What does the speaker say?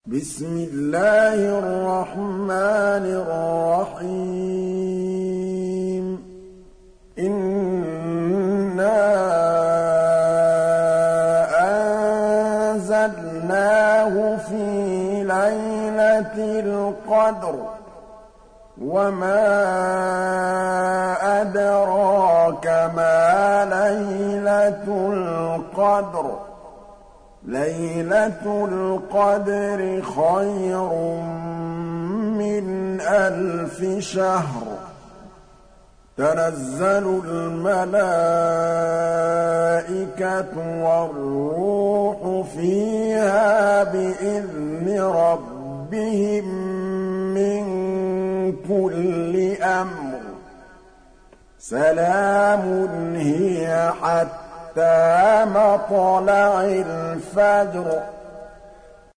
بسم الله الرحمن الرحيم إنا أنزلناه في ليلة القدر وما أدراك ما ليلة القدر ليلة القدر خير من 1000 شهر تنزل الملائكة والروح فيها بإذن ربهم من كل أمر سلام هي حتى مطلع الفجر